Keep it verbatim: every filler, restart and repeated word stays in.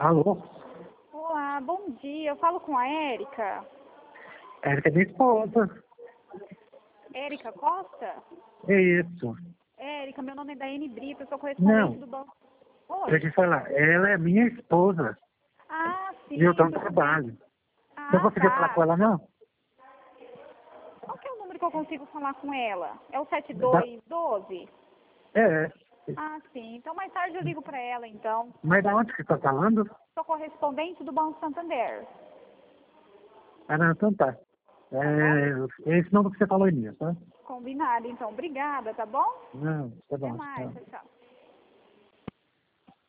Alô? Olá, bom dia. Eu falo com a Érica. Érica é minha esposa. Érica Costa? É isso. Érica, meu nome é Daiane Brito, eu sou correspondente Não, do banco. deixa eu Oi. te falar. Ela é minha esposa. Ah, E eu tô sim, no tudo bem. trabalho. Não Ah, conseguiu falar com tá. ela, não? Qual que é o número que eu consigo falar com ela? É o sete Da- dois um dois? É. é. Ah, sim. Então mais tarde eu ligo para ela, então. Mas da onde que você tá falando? Sou correspondente do Banco Santander, Ah, não, então tá. tá bom? É, é esse número que você falou em mim, tá? Combinado, então. Obrigada, tá bom? Não, tá Até bom. mais. Tá. Tchau, tchau.